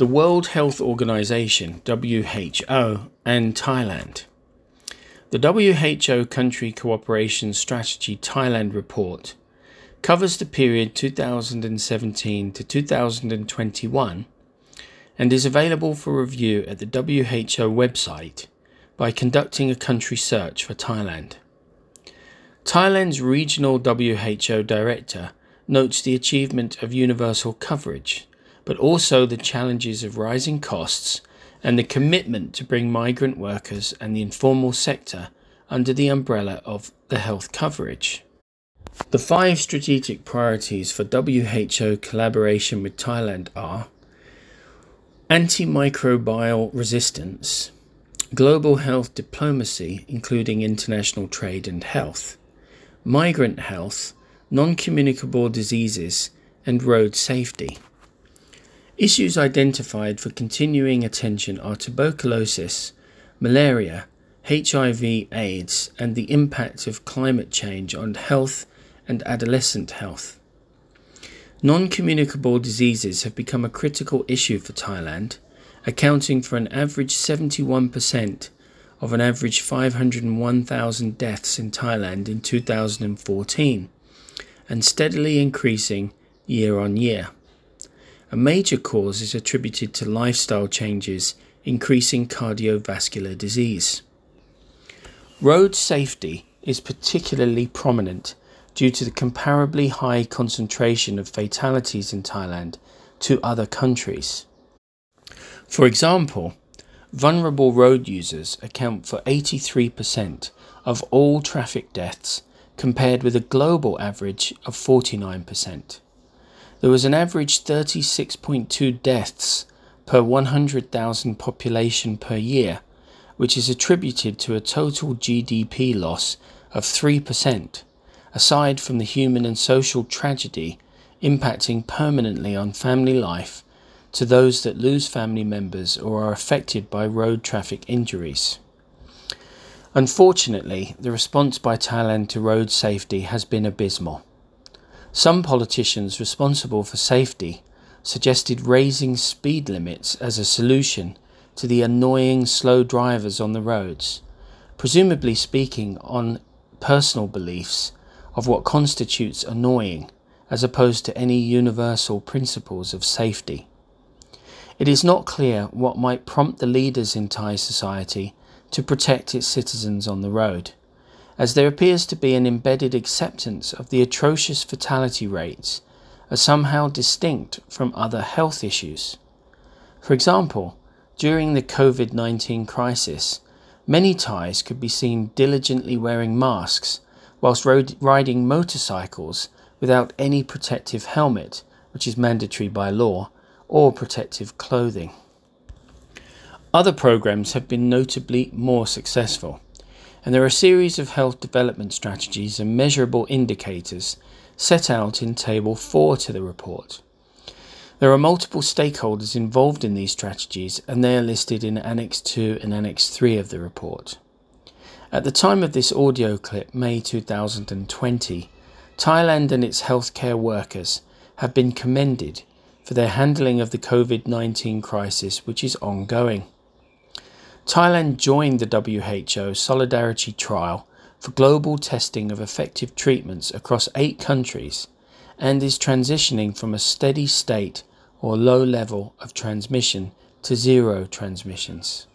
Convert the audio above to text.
the World Health Organization, WHO, and Thailand. The WHO Country Cooperation Strategy Thailand report covers the period 2017 to 2021 and is available for review at the WHO website by conducting a country search for Thailand. Thailand's regional WHO director notes the achievement of universal coverage, but also the challenges of rising costs and the commitment to bring migrant workers and the informal sector under the umbrella of the health coverage. The 5 strategic priorities for WHO collaboration with Thailand are antimicrobial resistance, global health diplomacy including international trade and health, migrant health, non-communicable diseases, and road safety. Issues identified for continuing attention are tuberculosis, malaria, HIV/AIDS, and the impact of climate change on health and adolescent health. Non-communicable diseases have become a critical issue for Thailand, accounting for an average 71% of an average 501,000 deaths in Thailand in 2014, and steadily increasing year on year. A major cause is attributed to lifestyle changes, increasing cardiovascular disease. Road safety is particularly prominent due to the comparably high concentration of fatalities in Thailand to other countries. For example, vulnerable road users account for 83% of all traffic deaths, compared with a global average of 49%. There was an average 36.2 deaths per 100,000 population per year, which is attributed to a total GDP loss of 3%, aside from the human and social tragedy impacting permanently on family life to those that lose family members or are affected by road traffic injuries. Unfortunately, the response by Thailand to road safety has been abysmal. Some politicians responsible for safety suggested raising speed limits as a solution to the annoying slow drivers on the roads, presumably speaking on personal beliefs of what constitutes annoying as opposed to any universal principles of safety. It is not clear what might prompt the leaders in Thai society to protect its citizens on the road, as there appears to be an embedded acceptance of the atrocious fatality rates as somehow distinct from other health issues. For example, during the COVID-19 crisis, many Thais could be seen diligently wearing masks whilst riding motorcycles without any protective helmet, which is mandatory by law, or protective clothing. Other programs have been notably more successful, and there are a series of health development strategies and measurable indicators set out in Table 4 to the report. There are multiple stakeholders involved in these strategies, and they are listed in Annex 2 and Annex 3 of the report. At the time of this audio clip, May 2020, Thailand and its healthcare workers have been commended for their handling of the COVID-19 crisis, which is ongoing. Thailand joined the WHO Solidarity Trial for global testing of effective treatments across 8 countries and is transitioning from a steady state or low level of transmission to 0 transmissions.